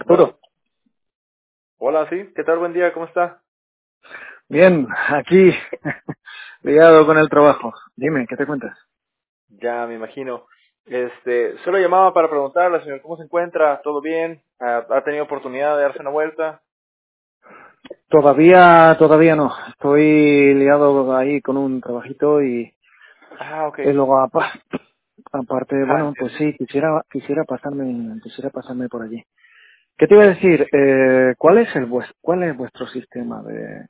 Arturo, Bueno, hola, sí, ¿qué tal? Buen día, ¿cómo está? bien, aquí, ligado con el trabajo. Dime, ¿qué te cuentas? Ya, me imagino. Solo llamaba para preguntarle, señor, ¿cómo se encuentra? ¿Todo bien? ¿Ha tenido oportunidad de darse una vuelta? Todavía no. Estoy liado ahí con un trabajito Ah, ok. y luego aparte, Ah, bueno, pues entiendo. sí, quisiera pasarme por allí. ¿Qué te iba a decir? ¿Cuál es vuestro sistema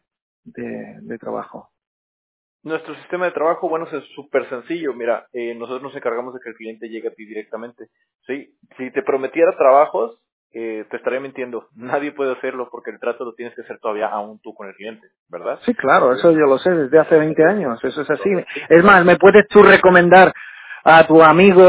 de trabajo? Nuestro sistema de trabajo, bueno, es súper sencillo. Mira, nosotros nos encargamos de que el cliente llegue a ti directamente. Sí, si te prometiera trabajos, te estaría mintiendo. Nadie puede hacerlo porque el trato lo tienes que hacer todavía aún tú con el cliente, ¿verdad? Sí, claro, eso Eh, yo lo sé desde hace 20 años, eso es así. sí, Es más, ¿me puedes tú recomendar a tu amigo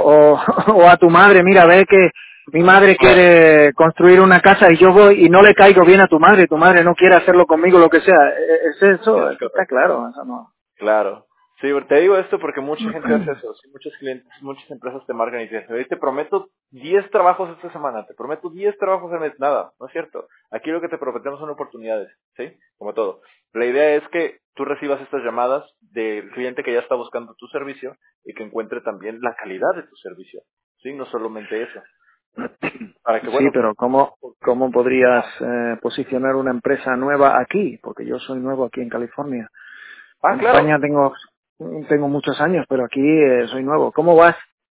o a tu madre? Mira, ve que mi madre claro. quiere construir una casa y yo voy y no le caigo bien a tu madre no quiere hacerlo conmigo, lo que sea. Es eso, Es eso está correcto. claro, eso no. Claro. Sí, te digo esto porque mucha gente hace eso. Sí, muchos clientes, muchas empresas te marcan y te dicen, "Oye, te prometo 10 trabajos esta semana, te prometo 10 trabajos al mes". Nada, no es cierto. Aquí lo que te prometemos son oportunidades, ¿sí? Como todo. La idea es que tú recibas estas llamadas del cliente que ya está buscando tu servicio y que encuentre también la calidad de tu servicio, ¿sí? No solamente eso. Para que, Sí, bueno, pero ¿cómo podrías ah, posicionar una empresa nueva aquí? Porque yo soy nuevo aquí en California. En claro. España tengo muchos años, pero aquí soy nuevo. ¿Cómo vas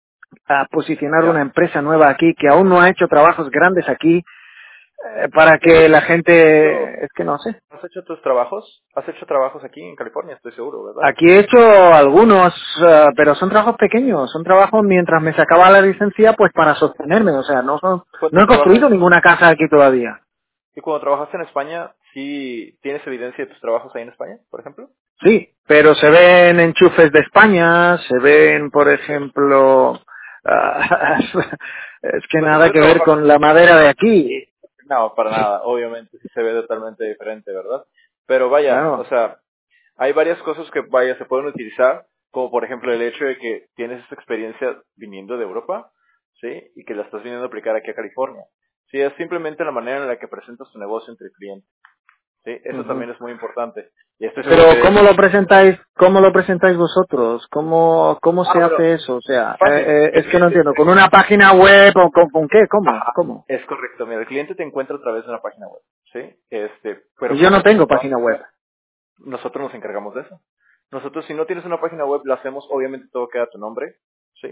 a posicionar una Ya. empresa nueva aquí que aún no ha hecho trabajos grandes aquí para Bueno, que la gente, es que no sé. ¿has hecho tus trabajos? ¿Has hecho trabajos aquí en California? Estoy seguro, ¿verdad? Aquí he hecho algunos, pero son trabajos pequeños, son trabajos mientras me sacaba la licencia pues para sostenerme, o sea, no Cuando he construido trabajas ninguna casa aquí todavía. ¿Y cuando trabajaste en España, sí tienes evidencia de tus trabajos ahí en España, por ejemplo? Sí, pero se ven enchufes de España, se ven, por ejemplo, ah, es que Pues se nada puede que ver trabajar. con la madera de aquí. No, para nada. Obviamente sí se ve totalmente diferente, ¿verdad? Pero vaya, o Claro. sea, hay varias cosas que, vaya, se pueden utilizar, como por ejemplo el hecho de que tienes esta experiencia viniendo de Europa, ¿sí? Y que la estás viniendo a aplicar aquí a California. Sí, es simplemente la manera en la que presentas tu negocio entre el cliente, ¿sí? Eso Ujú. también es muy importante. Y estoy seguro que Pero de hecho... cómo lo presentáis vosotros? ¿Cómo se Bueno, hace eso? O sea, fácil. El es que no cliente entiendo. ¿Con una página web o con qué? ¿Cómo? Ajá, ¿Cómo? es correcto. Mira, el cliente te encuentra a través de una página web, ¿sí? Pero Y yo no ¿cómo tengo lo página haces? web. Nosotros nos encargamos de eso. Nosotros, si no tienes una página web, lo hacemos, obviamente todo queda a tu nombre, ¿sí?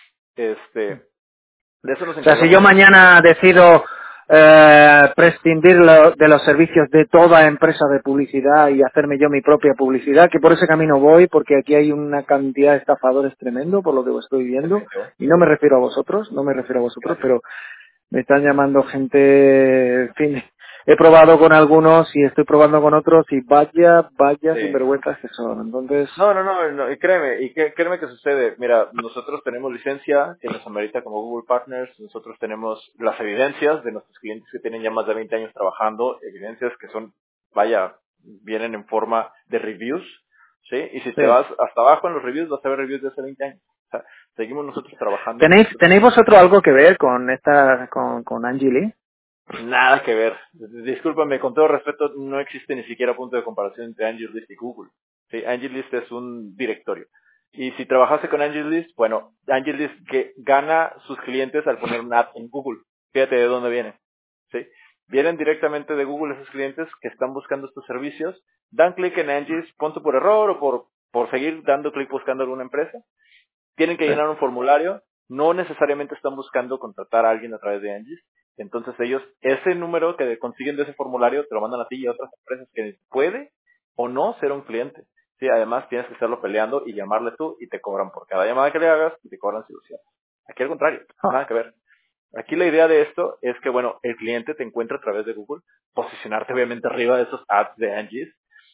De eso nos O sea, si encargamos yo nosotros. mañana decido prescindir de los servicios de toda empresa de publicidad y hacerme yo mi propia publicidad, que por ese camino voy, porque aquí hay una cantidad de estafadores tremendo, por lo que estoy viendo, Definitivo. y no me refiero a vosotros, no me refiero a vosotros, Gracias. pero me están llamando gente, en fin, he probado con algunos y estoy probando con otros y vaya Sí. sinvergüenzas que son. Entonces, No, no, no, no, y créeme que sucede. Mira, nosotros tenemos licencia que nos amerita como Google Partners, nosotros tenemos las evidencias de nuestros clientes que tienen ya más de 20 años trabajando, evidencias que son, vaya, vienen en forma de reviews, ¿sí? Y si te sí. vas hasta abajo en los reviews, vas a ver reviews de hace 20 años. O sea, seguimos nosotros trabajando. ¿Tenéis vosotros algo que ver con con Angie Lee? Nada que ver. Discúlpame, con todo respeto, no existe ni siquiera punto de comparación entre AngelList y Google. Sí, AngelList es un directorio. Y si trabajase con AngelList, bueno, AngelList que gana sus clientes al poner un ad en Google. Fíjate de dónde viene. ¿Sí? Vienen directamente de Google esos clientes que están buscando estos servicios, dan clic en AngelList, punto por error o por seguir dando clic buscando alguna empresa, tienen que Sí. llenar un formulario, no necesariamente están buscando contratar a alguien a través de Angie. Entonces ellos, ese número que consiguen de ese formulario, te lo mandan a ti y a otras empresas que puede o no ser un cliente. Sí, además tienes que estarlo peleando y llamarle tú y te cobran por cada llamada que le hagas y te cobran solución. Aquí al contrario, Ah. nada que ver. Aquí la idea de esto es que, bueno, el cliente te encuentra a través de Google, posicionarte obviamente arriba de esos ads de Angie.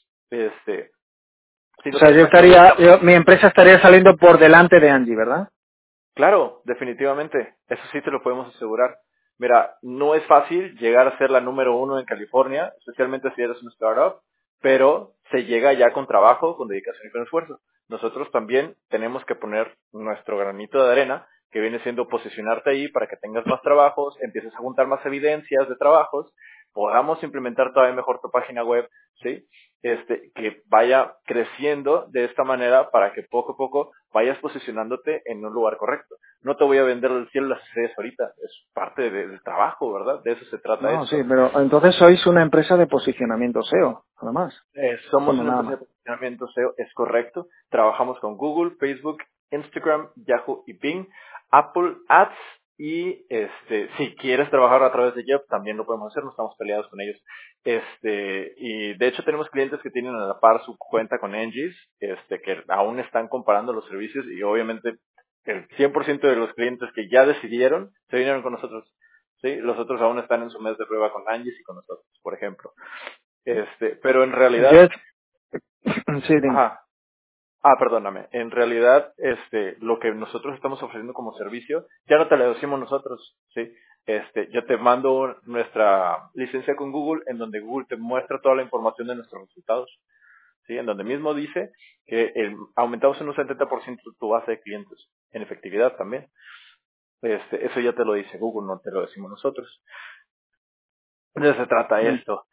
Si O no sea, tienes página web, mi empresa estaría saliendo por delante de Angie, ¿verdad? claro, definitivamente. Eso sí te lo podemos asegurar. Mira, no es fácil llegar a ser la número uno en California, especialmente si eres un startup, pero se llega ya con trabajo, con dedicación y con esfuerzo. Nosotros también tenemos que poner nuestro granito de arena que viene siendo posicionarte ahí para que tengas más trabajos, empieces a juntar más evidencias de trabajos, podamos implementar todavía mejor tu página web, ¿sí? Que vaya creciendo de esta manera para que poco a poco vayas posicionándote en un lugar correcto. No te voy a vender del cielo las estrellas ahorita, es parte del trabajo, ¿verdad? De eso se trata No, sí, esto. pero entonces sois una empresa de posicionamiento SEO, además. Somos Bueno, una nada empresa más. de posicionamiento SEO, es correcto. Trabajamos con Google, Facebook, Instagram, Yahoo y Bing, Apple Ads y si quieres trabajar a través de Yelp también lo podemos hacer, no estamos peleados con ellos. Y de hecho tenemos clientes que tienen a la par su cuenta con Engis, que aún están comparando los servicios y obviamente el 100% de los clientes que ya decidieron se vinieron con nosotros. Sí, los otros aún están en su mes de prueba con Engis y con nosotros, por ejemplo. Pero en realidad, Jeff, sí, dime. ajá, perdóname, en realidad, lo que nosotros estamos ofreciendo como servicio, ya no te lo decimos nosotros, ¿sí? Yo te mando nuestra licencia con Google, en donde Google te muestra toda la información de nuestros resultados, ¿sí? En donde mismo dice que aumentamos en un 70% tu base de clientes, en efectividad también. Eso ya te lo dice Google, no te lo decimos nosotros. De eso se trata Mm. esto.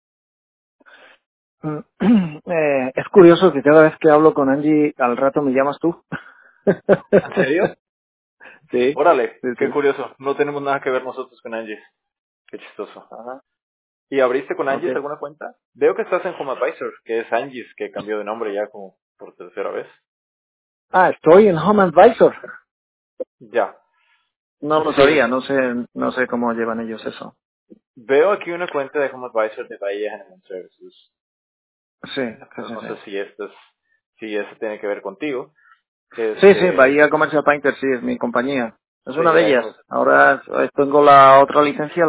Es curioso que cada vez que hablo con Angie, al rato me llamas tú. ¿En serio? Sí, Órale, sí, qué sí. curioso. No tenemos nada que ver nosotros con Angie. Qué chistoso. Ajá, ¿Y abriste con ok. Angie's alguna cuenta? Veo que estás en Home Advisor, que es Angie's, que cambió de nombre ya como por tercera vez. Ah, estoy en Home Advisor. Ya. No lo Sí. sabía, no sé cómo llevan ellos eso. Veo aquí una cuenta de Home Advisor de Bahía Animal Services. Sí, sí, Pero sí, no sí. sé si eso tiene que ver contigo. Sí, sí, Bahía Commercial Painter sí es mi compañía. Es Sí, una de ahí ellas. me... Ahora tengo la otra licencia,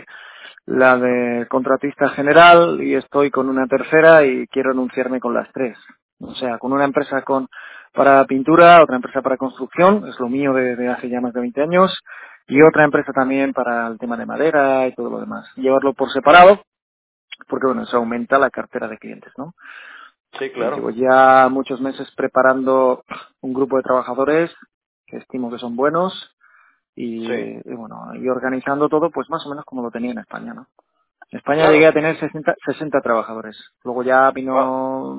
la de contratista general, y estoy con una tercera y quiero anunciarme con las tres. O sea, con una empresa para pintura, otra empresa para construcción, es lo mío de hace ya más de 20 años, y otra empresa también para el tema de madera y todo lo demás. Llevarlo por separado, porque bueno, eso aumenta la cartera de clientes, ¿no? Sí, Y claro. llevo ya muchos meses preparando un grupo de trabajadores que estimo que son buenos Sí, y bueno, y organizando todo pues más o menos como lo tenía en España, ¿no? En España llegué a claro. tener 60 trabajadores. Luego ya Va.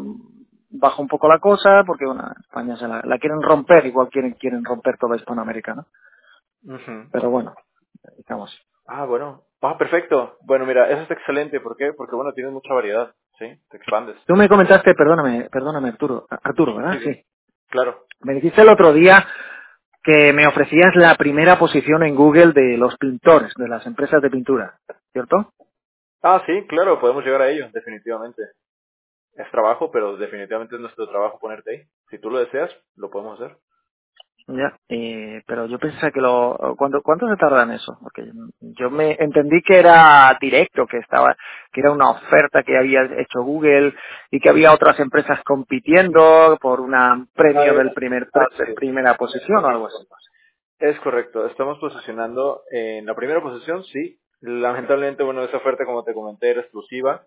bajó un poco la cosa porque bueno, España la quieren romper, igual quieren romper toda Hispanoamérica, ¿no? Ujú. Pero bueno, estamos. Bueno. Perfecto. Bueno, mira, eso es excelente. ¿Por qué? Porque, bueno, tienes mucha variedad. Sí, te expandes. Tú me comentaste, perdóname Arturo, Sí, ¿verdad? sí. Sí. Claro. Me dijiste el otro día que me ofrecías la primera posición en Google de los pintores, de las empresas de pintura, ¿cierto? Sí, claro, podemos llegar a ello, definitivamente. Es trabajo, pero definitivamente es nuestro trabajo ponerte ahí. Si tú lo deseas, lo podemos hacer. Ya, pero yo pensé que ¿cuánto se tarda en eso? Porque yo me entendí que era directo, que era una oferta que había hecho Google y que había otras empresas compitiendo por un premio del Así de es. primera Es posición o algo correcto. así. Es correcto. Estamos posicionando en la primera posición, sí. Lamentablemente, bueno, esa oferta, como te comenté, era exclusiva.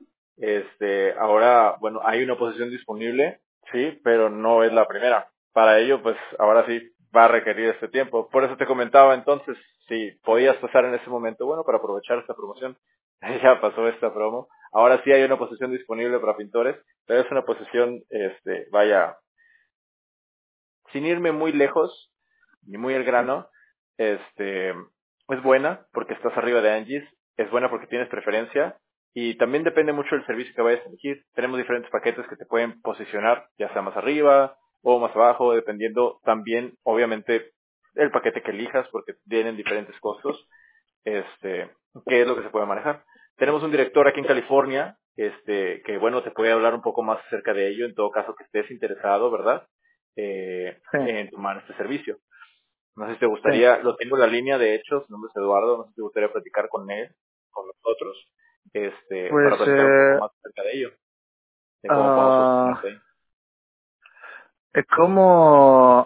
Ahora, bueno, hay una posición disponible, sí, pero no es la primera. Para ello, pues, ahora sí va a requerir este tiempo. Por eso te comentaba entonces, si podías pasar en ese momento, bueno, para aprovechar esta promoción. Ya pasó esta promo. Ahora sí hay una posición disponible para pintores, pero es una posición, vaya, sin irme muy lejos, ni muy al grano, es buena porque estás arriba de Angie's, es buena porque tienes preferencia y también depende mucho del servicio que vayas a elegir. Tenemos diferentes paquetes que te pueden posicionar, ya sea más arriba o más abajo, dependiendo también, obviamente, el paquete que elijas porque tienen diferentes costos, qué es lo que se puede manejar. Tenemos un director aquí en California, que bueno, te puede hablar un poco más acerca de ello, en todo caso que estés interesado, ¿verdad? Sí, En tomar este servicio. No sé si te sí. gustaría, lo tengo en la línea de hecho, su nombre es Eduardo, no sé si te gustaría platicar con él, con nosotros, Pues, para platicar un poco más acerca de ello, de cómo podemos ah, posicionarte ahí. es como,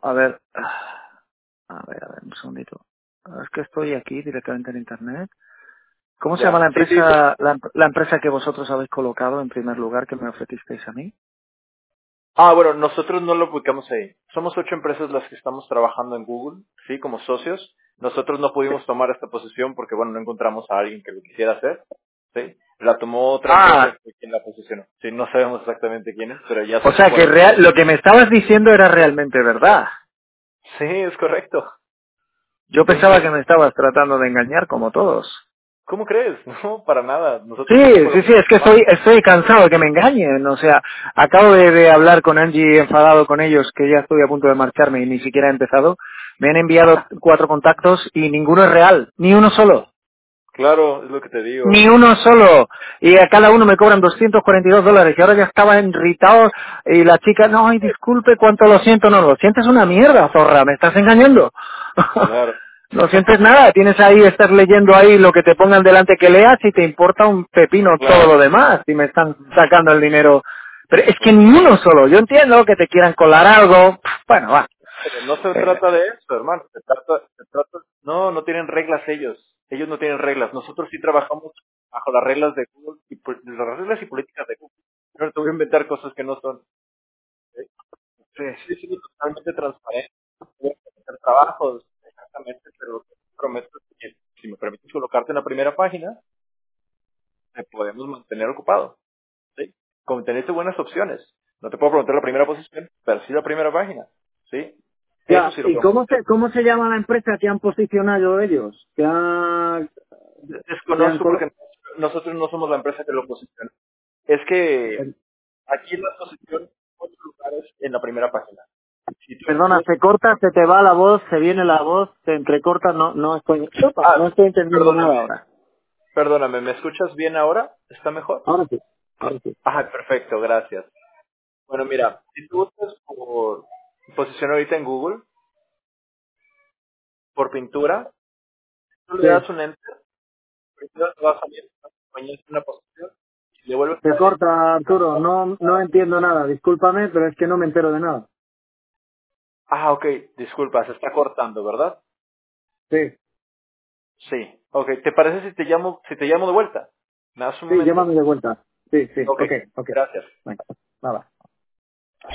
a ver, un segundito. Es que estoy aquí directamente en internet. ¿Cómo se llama Ya, la sí, sí. empresa, la empresa que vosotros habéis colocado en primer lugar que me ofrecisteis a mí? Bueno, nosotros no lo publicamos ahí. Somos 8 empresas las que estamos trabajando en Google, sí, como socios. Nosotros no pudimos tomar esta posición porque, bueno, no encontramos a alguien que lo quisiera hacer, sí. La tomó otra empresa quien la posicionó. Sí, no sabemos exactamente quién es, pero ya O se sea que supone. lo que me estabas diciendo era realmente verdad. Sí, es correcto. Yo Sí. pensaba que me estabas tratando de engañar como todos. ¿Cómo crees? No, para nada. Sí, Nosotros eso fue lo sí, que sí, es que estoy cansado de que me engañen. O sea, acabo de hablar con Angie enfadado con ellos, que ya estoy a punto de marcharme y ni siquiera he empezado. Me han enviado 4 contactos y ninguno es real, ni uno solo. Claro, es lo que te digo. Ni uno solo. Y a cada uno me cobran $242. Y ahora ya estaba irritado. Y la chica, no, ay, disculpe, cuánto lo siento. No, lo sientes una mierda, zorra. Me estás engañando. Claro. No sientes nada. Tienes ahí, estás leyendo ahí lo que te pongan delante que leas y te importa un pepino todo Claro. lo demás. Y me están sacando el dinero. Pero es que Ujú. ni uno solo. Yo entiendo que te quieran colar algo. Bueno, va. Pero no se Eh, trata de eso, hermano. No, no tienen reglas ellos. Ellos no tienen reglas. Nosotros sí trabajamos bajo las reglas de Google y las reglas y políticas de Google. No te voy a inventar cosas que no son. ¿Sí? sí. Sí, sí, totalmente transparente. Voy a hacer trabajos, exactamente, pero lo que te prometo es que si me permites colocarte en la primera página, te podemos mantener ocupado. ¿Sí? Como teniste buenas opciones. No te puedo preguntar la primera posición, pero sí la primera página. ¿Sí? Eso Ya, sí lo ¿y podemos hacer. cómo se llama la empresa que han posicionado ellos? Que han Desconozco porque nosotros no somos la empresa que lo posiciona. Es que aquí en la posición, 8 lugares en la primera página. Si tú Perdona, estudias- se corta, se te va la voz, se viene la voz, se entrecorta, no estoy entendiendo Perdóname, nada ahora. perdóname, ¿me escuchas bien ahora? ¿Está mejor? Ahora sí, ahora sí. Perfecto, gracias. Bueno, mira, si tú buscas por posición ahorita en Google, por pintura, tú le Sí, das un enter, primero te va a salir una compañía en una posición, y le vuelves a se dar corta, Arturo, no entiendo nada, discúlpame, pero es que no me entero de nada. ok, disculpa, se está cortando, ¿verdad? Sí, Sí. Ok, ¿te parece si te llamo de vuelta? ¿Me das un sí, momento? llámame de vuelta. Sí, sí, Ok, ok, gracias. venga, nada.